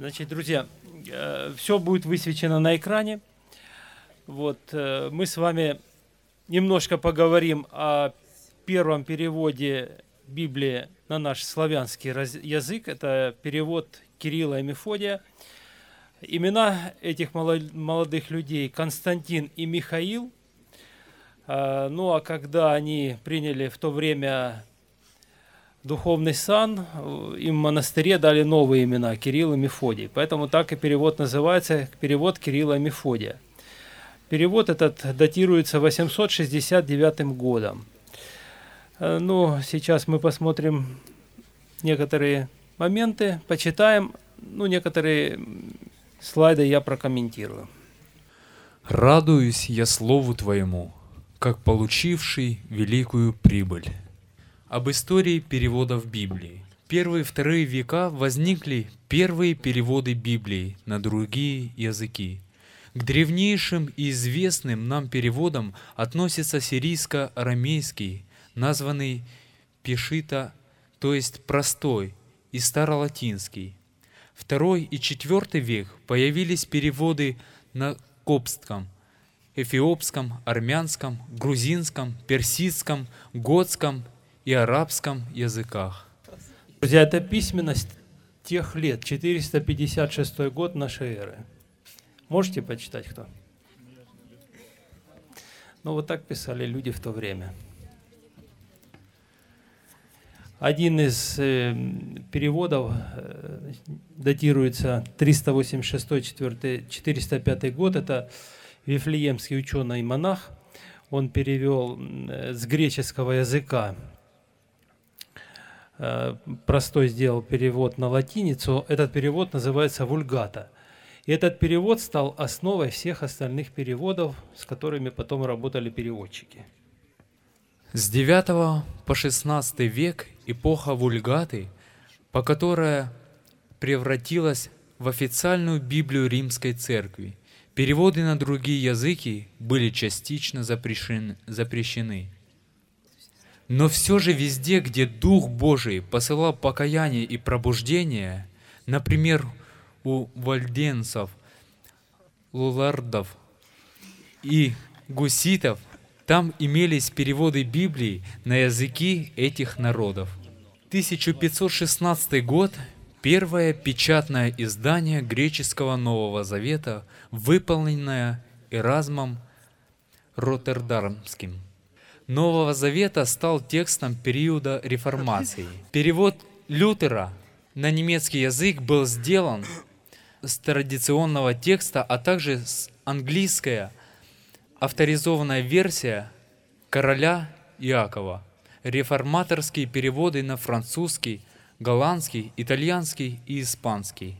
Значит, друзья, все будет высвечено на экране. Вот, мы с вами немножко поговорим о первом переводе Библии на наш славянский язык. Это перевод Кирилла и Мефодия. Имена этих молодых людей Константин и Михаил. Ну а когда они приняли в то время духовный сан, им в монастыре дали новые имена Кирилл и Мефодий. Поэтому так и перевод называется, перевод Кирилла и Мефодия. Перевод этот датируется 869 годом. Ну, сейчас мы посмотрим некоторые моменты, почитаем, ну, некоторые слайды я прокомментирую. «Радуюсь я слову Твоему, как получивший великую прибыль». Об истории переводов Библии. В первые и вторые века возникли первые переводы Библии на другие языки. К древнейшим и известным нам переводам относится сирийско-арамейский, названный Пешита, то есть простой, и старолатинский. Второй и IV век появились переводы на коптском, эфиопском, армянском, грузинском, персидском, готском и арабском языках. Друзья, это письменность тех лет, 456 год нашей эры. Можете почитать кто? Ну вот так писали люди в то время. Один из переводов датируется 386-405 год. Это вифлеемский ученый и монах. Он перевел с греческого языка. Простой сделал перевод на латиницу. Этот перевод называется «Вульгата». И этот перевод стал основой всех остальных переводов, с которыми потом работали переводчики. С IX по XVI век эпоха Вульгаты, по которой превратилась в официальную Библию Римской Церкви. Переводы на другие языки были частично запрещены. Но все же везде, где Дух Божий посылал покаяние и пробуждение, например, у вальденцев, лулардов и гуситов, там имелись переводы Библии на языки этих народов. 1516 год – первое печатное издание греческого Нового Завета, выполненное Эразмом Роттердамским. Нового Завета стал текстом периода Реформации. Перевод Лютера на немецкий язык был сделан с традиционного текста, а также с английская авторизованная версия короля Иакова. Реформаторские переводы на французский, голландский, итальянский и испанский.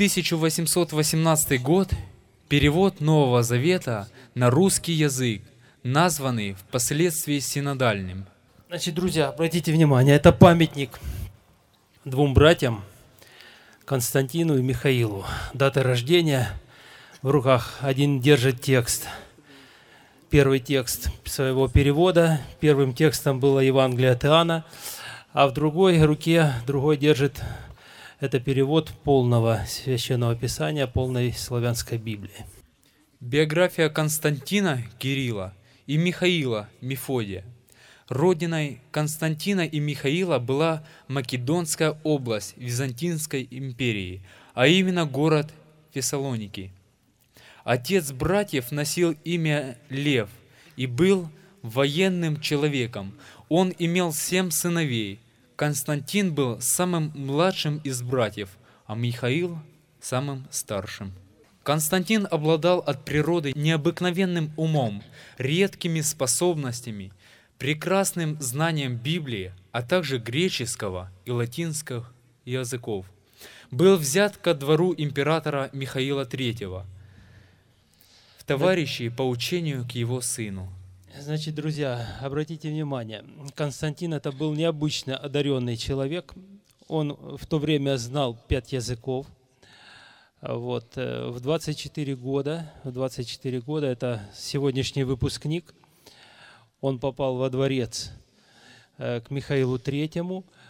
1818 год – перевод Нового Завета на русский язык, названный впоследствии синодальным. Значит, друзья, обратите внимание, это памятник двум братьям, Константину и Михаилу. Дата рождения в руках. Один держит текст, первый текст своего перевода. Первым текстом было Евангелие от Иоанна, а в другой руке другой держит это перевод полного священного писания, полной славянской Библии. Биография Константина Кирилла и Михаила Мефодия. Родиной Константина и Михаила была Македонская область Византийской империи, а именно город Фессалоники. Отец братьев носил имя Лев и был военным человеком. Он имел 7 сыновей. Константин был самым младшим из братьев, а Михаил – самым старшим. Константин обладал от природы необыкновенным умом, редкими способностями, прекрасным знанием Библии, а также греческого и латинского языков. Был взят ко двору императора Михаила III, в товарищи по учению к его сыну. Значит, друзья, обратите внимание, Константин это был необычно одаренный человек. Он в то время знал 5 языков. Вот, в 24 года, это сегодняшний выпускник, он попал во дворец к Михаилу III.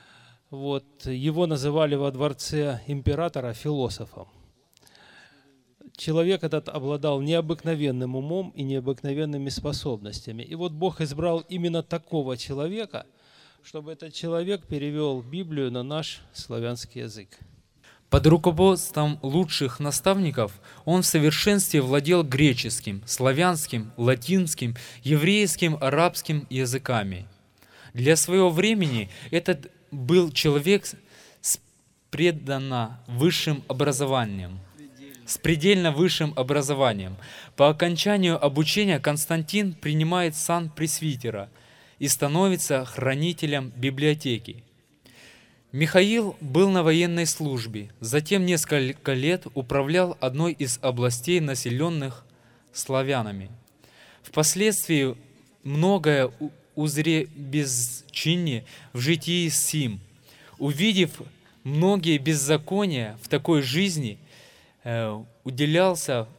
Вот, его называли во дворце императора философом. Человек этот обладал необыкновенным умом и необыкновенными способностями. И вот Бог избрал именно такого человека, чтобы этот человек перевел Библию на наш славянский язык. Под руководством лучших наставников он в совершенстве владел греческим, славянским, латинским, еврейским, арабским языками. Для своего времени этот был человек с предельно высшим образованием. По окончанию обучения Константин принимает сан пресвитера и становится хранителем библиотеки. Михаил был на военной службе, затем несколько лет управлял одной из областей, населенных славянами. Впоследствии многое узре безчиние в житии сим. Увидев многие беззакония в такой жизни, удалился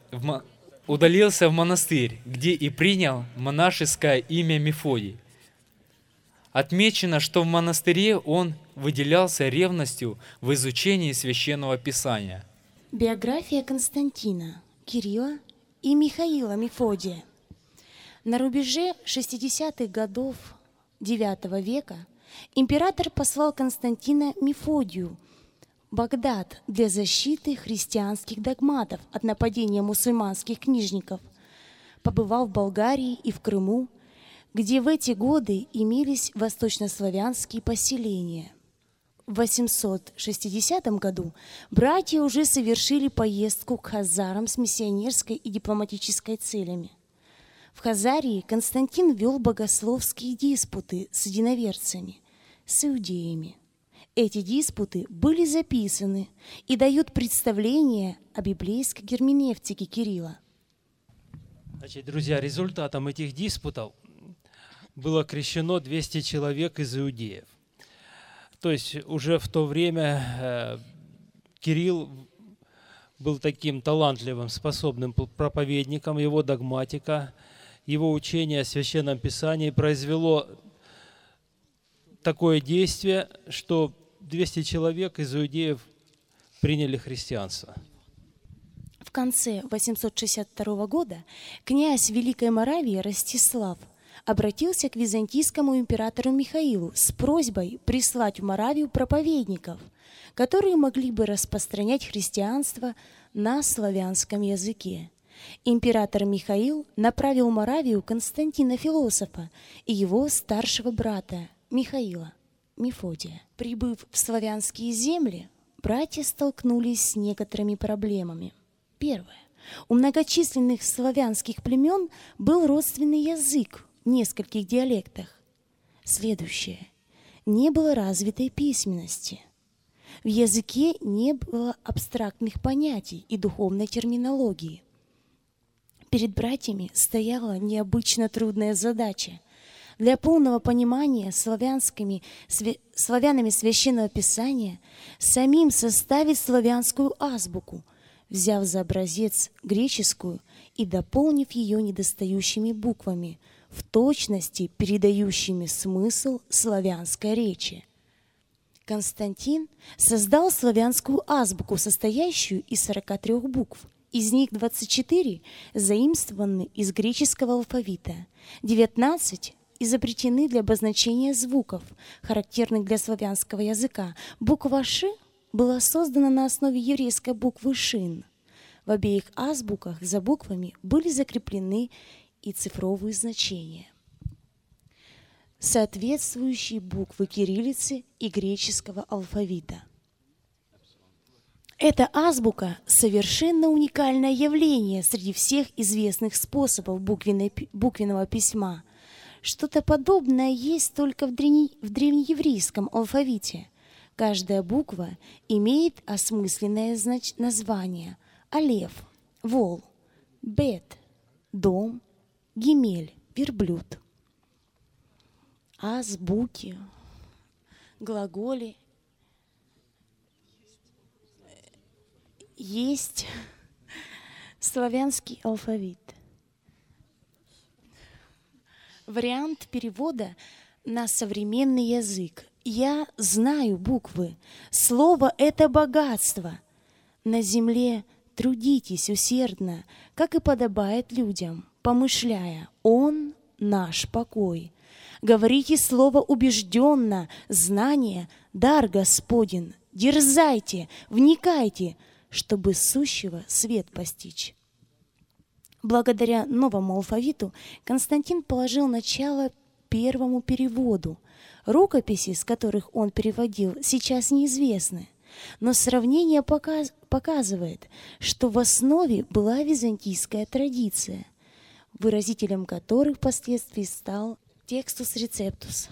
в монастырь, где и принял монашеское имя Мефодий. Отмечено, что в монастыре он выделялся ревностью в изучении Священного Писания. Биография Константина, Кирилла и Михаила Мефодия. На рубеже 60-х годов IX века император послал Константина Мефодию в Багдад для защиты христианских догматов от нападения мусульманских книжников. Побывал в Болгарии и в Крыму, где в эти годы имелись восточнославянские поселения. В 860 году братья уже совершили поездку к хазарам с миссионерской и дипломатической целями. В Хазарии Константин вел богословские диспуты с единоверцами, с иудеями. Эти диспуты были записаны и дают представление о библейской герменевтике Кирилла. Значит, друзья, результатом этих диспутов было крещено 200 человек из иудеев. То есть уже в то время Кирилл был таким талантливым, способным проповедником, его догматика, его учение о Священном Писании произвело такое действие, что 200 человек из иудеев приняли христианство. В конце 862 года князь Великой Моравии Ростислав обратился к византийскому императору Михаилу с просьбой прислать в Моравию проповедников, которые могли бы распространять христианство на славянском языке. Император Михаил направил в Моравию Константина Философа и его старшего брата Михаила Мефодия. Прибыв в славянские земли, братья столкнулись с некоторыми проблемами. Первое. У многочисленных славянских племен был родственный язык в нескольких диалектах. Следующее. Не было развитой письменности. В языке не было абстрактных понятий и духовной терминологии. Перед братьями стояла необычно трудная задача. Для полного понимания славянами Священного Писания самим составить славянскую азбуку, взяв за образец греческую и дополнив ее недостающими буквами, в точности передающими смысл славянской речи. Константин создал славянскую азбуку, состоящую из 43 букв. Из них 24 заимствованы из греческого алфавита, 19 изобретены для обозначения звуков, характерных для славянского языка. Буква «Ш» была создана на основе еврейской буквы «Шин». В обеих азбуках за буквами были закреплены и цифровые значения, соответствующие буквы кириллицы и греческого алфавита. Эта азбука – совершенно уникальное явление среди всех известных способов буквенного письма. Что-то подобное есть только в древнееврейском алфавите. Каждая буква имеет осмысленное название: алеф, вол, бет, дом, гимель, верблюд. Азбуки, глаголе есть славянский алфавит. Вариант перевода на современный язык Я знаю буквы. Слово — это богатство. На земле трудитесь усердно, как и подобает людям, помышляя: Он наш покой. Говорите слово убежденно, знание — дар Господен. Дерзайте, вникайте, чтобы сущего свет постичь. Благодаря новому алфавиту Константин положил начало первому переводу. Рукописи, с которых он переводил, сейчас неизвестны, но сравнение показывает, что в основе была византийская традиция, выразителем которой впоследствии стал Textus Receptus.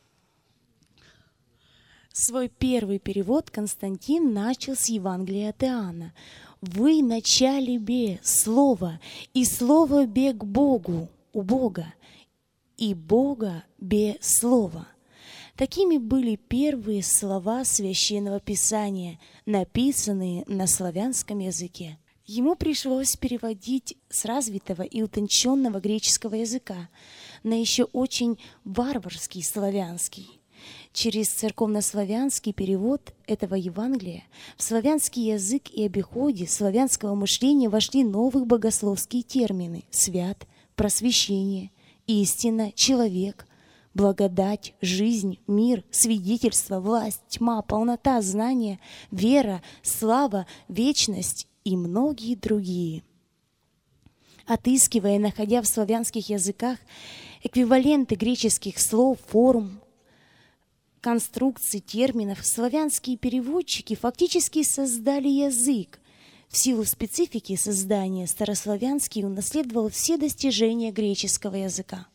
Свой первый перевод Константин начал с Евангелия от Иоанна. «Вы начали бе слово, и слово бе к Богу, у Бога, и Бога бе слово». Такими были первые слова Священного Писания, написанные на славянском языке. Ему пришлось переводить с развитого и утонченного греческого языка на еще очень варварский славянский. Через церковнославянский перевод этого Евангелия в славянский язык и обиходе славянского мышления вошли новые богословские термины: свят, просвещение, истина, человек, благодать, жизнь, мир, свидетельство, власть, тьма, полнота, знание, вера, слава, вечность и многие другие. Отыскивая и находя в славянских языках эквиваленты греческих слов, форм, конструкций, терминов, славянские переводчики фактически создали язык. В силу специфики создания старославянский унаследовал все достижения греческого языка.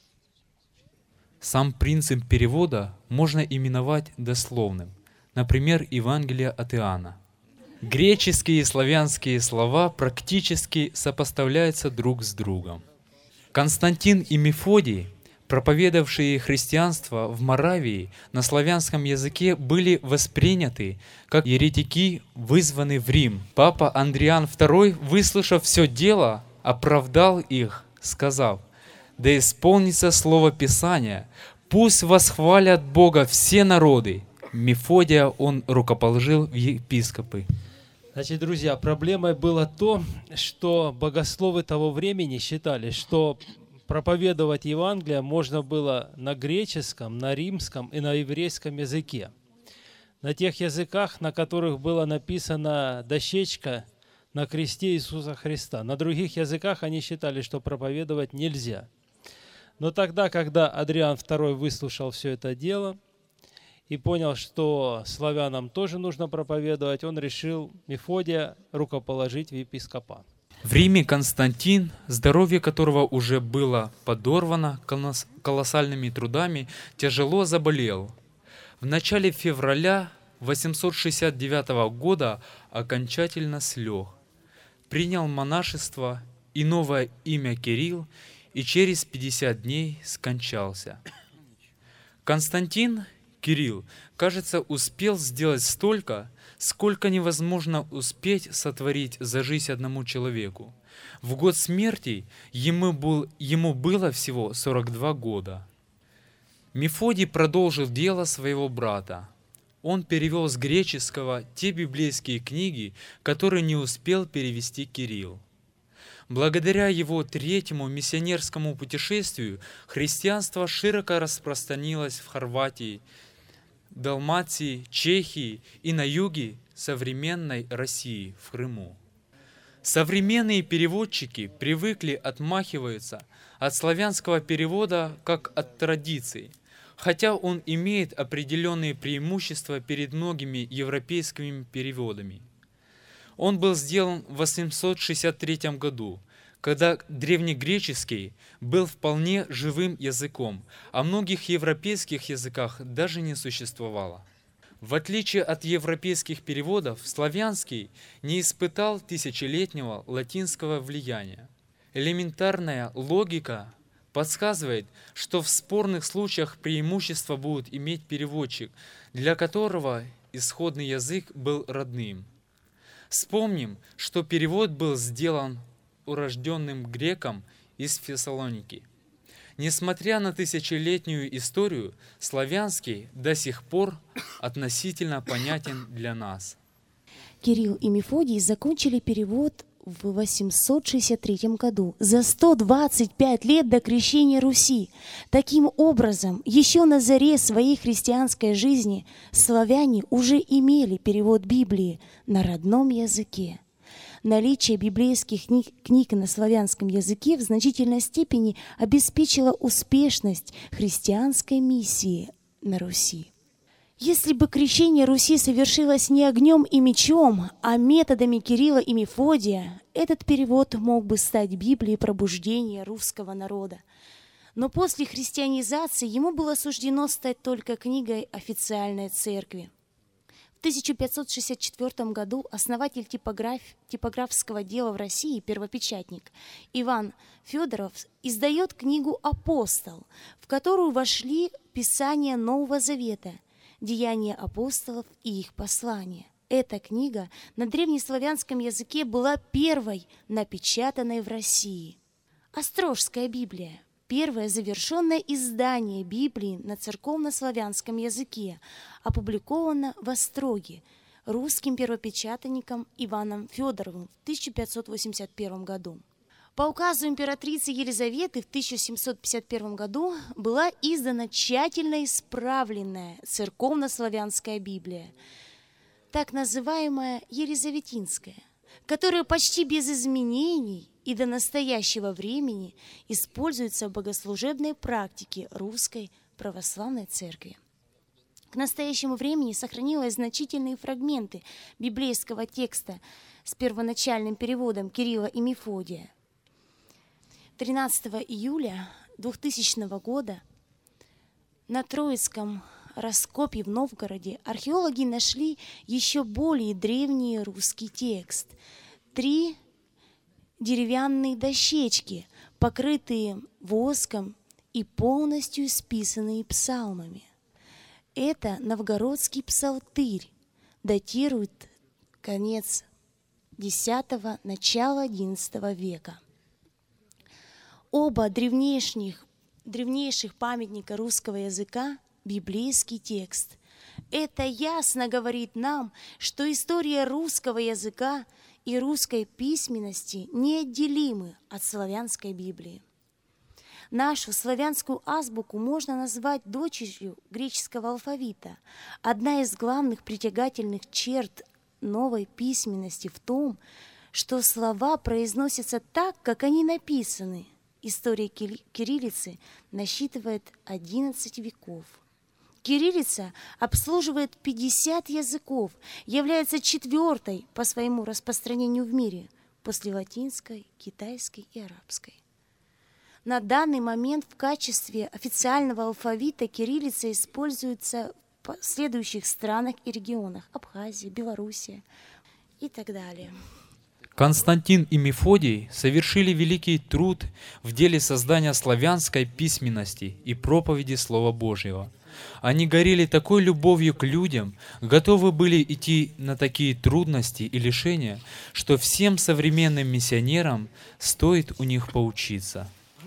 Сам принцип перевода можно именовать дословным. Например, Евангелие от Иоанна. Греческие и славянские слова практически сопоставляются друг с другом. Константин и Мефодий, проповедовавшие христианство в Моравии на славянском языке, были восприняты как еретики, вызванные в Рим. Папа Андриан II, выслушав все дело, оправдал их, сказав: «Да исполнится слово Писания, пусть восхвалят Бога все народы». Мефодия он рукоположил в епископы. Значит, друзья, проблемой было то, что богословы того времени считали, что проповедовать Евангелие можно было на греческом, на римском и на еврейском языке. На тех языках, на которых была написана дощечка на кресте Иисуса Христа. На других языках они считали, что проповедовать нельзя. Но тогда, когда Адриан II выслушал все это дело и понял, что славянам тоже нужно проповедовать, он решил Мефодия рукоположить в епископат. В Риме Константин, здоровье которого уже было подорвано колоссальными трудами, тяжело заболел. В начале февраля 869 года окончательно слег, принял монашество и новое имя Кирилл, и через 50 дней скончался. Константин, Кирилл, кажется, успел сделать столько, сколько невозможно успеть сотворить за жизнь одному человеку. В год смерти ему было всего 42 года. Мефодий продолжил дело своего брата. Он перевел с греческого те библейские книги, которые не успел перевести Кирилл. Благодаря его третьему миссионерскому путешествию христианство широко распространилось в Хорватии, Далмации, Чехии и на юге современной России, в Крыму. Современные переводчики привыкли отмахиваться от славянского перевода как от традиции, хотя он имеет определенные преимущества перед многими европейскими переводами. Он был сделан в 863 году, когда древнегреческий был вполне живым языком, а многих европейских языках даже не существовало. В отличие от европейских переводов, славянский не испытал тысячелетнего латинского влияния. Элементарная логика подсказывает, что в спорных случаях преимущество будет иметь переводчик, для которого исходный язык был родным. Вспомним, что перевод был сделан урожденным греком из Фессалоники. Несмотря на тысячелетнюю историю, славянский до сих пор относительно понятен для нас. Кирилл и Мефодий закончили перевод в 863 году, за 125 лет до крещения Руси. Таким образом, еще на заре своей христианской жизни славяне уже имели перевод Библии на родном языке. Наличие библейских книг на славянском языке в значительной степени обеспечило успешность христианской миссии на Руси. Если бы крещение Руси совершилось не огнем и мечом, а методами Кирилла и Мефодия, этот перевод мог бы стать Библией пробуждения русского народа. Но после христианизации ему было суждено стать только книгой официальной церкви. В 1564 году основатель типографского дела в России, первопечатник Иван Федоров, издает книгу «Апостол», в которую вошли писания Нового Завета, «Деяния апостолов и их послания». Эта книга на древнеславянском языке была первой напечатанной в России. Острожская Библия – первое завершенное издание Библии на церковно-славянском языке, опубликовано в Остроге русским первопечатанником Иваном Федоровым в 1581 году. По указу императрицы Елизаветы в 1751 году была издана тщательно исправленная церковно-славянская Библия, так называемая Елизаветинская, которая почти без изменений и до настоящего времени используется в богослужебной практике Русской Православной Церкви. К настоящему времени сохранились значительные фрагменты библейского текста с первоначальным переводом Кирилла и Мефодия. 13 июля 2000 года на Троицком раскопе в Новгороде археологи нашли еще более древний русский текст. 3 деревянные дощечки, покрытые воском и полностью исписанные псалмами. Это новгородский псалтырь, датирует конец X – начало XI века. Оба древнейших памятника русского языка – библейский текст. Это ясно говорит нам, что история русского языка и русской письменности неотделимы от славянской Библии. Нашу славянскую азбуку можно назвать дочерью греческого алфавита. Одна из главных притягательных черт новой письменности в том, что слова произносятся так, как они написаны. История кириллицы насчитывает 11 веков. Кириллица обслуживает 50 языков, является 4-й по своему распространению в мире, после латинской, китайской и арабской. На данный момент в качестве официального алфавита кириллица используется в следующих странах и регионах: Абхазия, Белоруссия и так далее. Константин и Мефодий совершили великий труд в деле создания славянской письменности и проповеди Слова Божьего. Они горели такой любовью к людям, готовы были идти на такие трудности и лишения, что всем современным миссионерам стоит у них поучиться.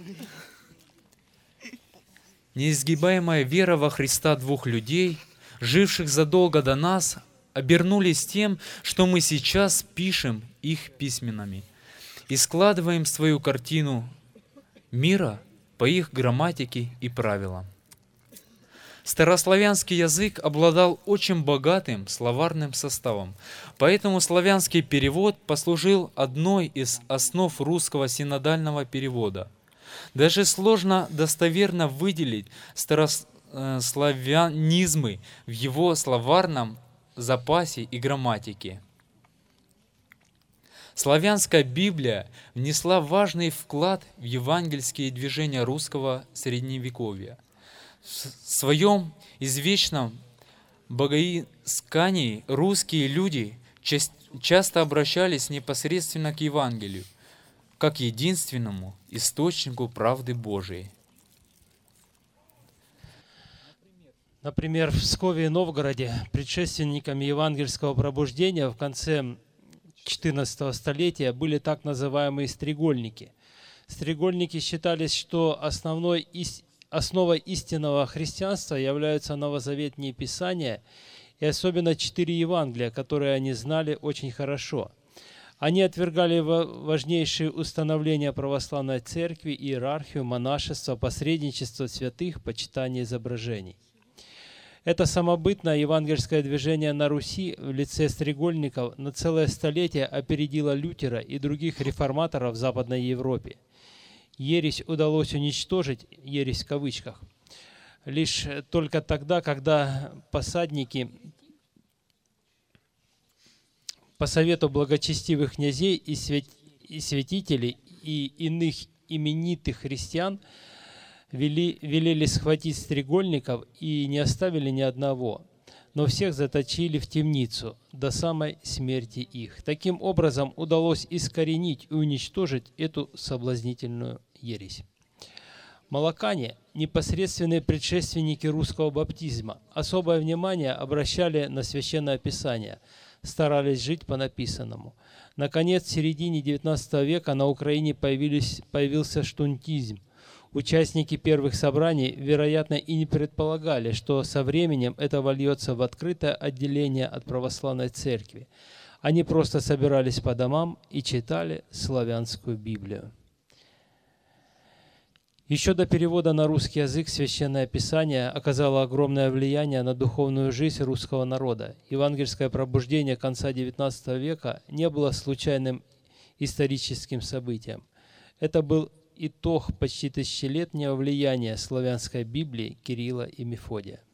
Неизгибаемая вера во Христа двух людей, живших задолго до нас, обернулись тем, что мы сейчас пишем их письменами и складываем свою картину мира по их грамматике и правилам. Старославянский язык обладал очень богатым словарным составом, поэтому славянский перевод послужил одной из основ русского синодального перевода. Даже сложно достоверно выделить старославянизмы в его словарном запасе и грамматике. Славянская Библия внесла важный вклад в евангельские движения русского средневековья. В своем извечном богоискании русские люди часто обращались непосредственно к Евангелию, как единственному источнику правды Божией. Например, в Пскове и Новгороде предшественниками евангельского пробуждения в конце XIV столетия были так называемые стрегольники. Стрегольники считались, что основой истинного христианства являются новозаветные писания и особенно 4 Евангелия, которые они знали очень хорошо. Они отвергали важнейшие установления православной церкви, иерархию, монашество, посредничество святых, почитание изображений. Это самобытное евангельское движение на Руси в лице стрегольников на целое столетие опередило Лютера и других реформаторов в Западной Европе. Ересь удалось уничтожить, ересь в кавычках, лишь только тогда, когда посадники по совету благочестивых князей и святителей и иных именитых христиан велели схватить стрегольников и не оставили ни одного, но всех заточили в темницу до самой смерти их. Таким образом удалось искоренить и уничтожить эту соблазнительную ересь. Молокане, непосредственные предшественники русского баптизма, особое внимание обращали на Священное Писание, старались жить по написанному. Наконец, в середине XIX века на Украине появился штунтизм. Участники первых собраний, вероятно, и не предполагали, что со временем это вольется в открытое отделение от православной церкви. Они просто собирались по домам и читали славянскую Библию. Еще до перевода на русский язык Священное Писание оказало огромное влияние на духовную жизнь русского народа. Евангельское пробуждение конца XIX века не было случайным историческим событием. Это был итог почти тысячелетнего влияния славянской Библии Кирилла и Мефодия.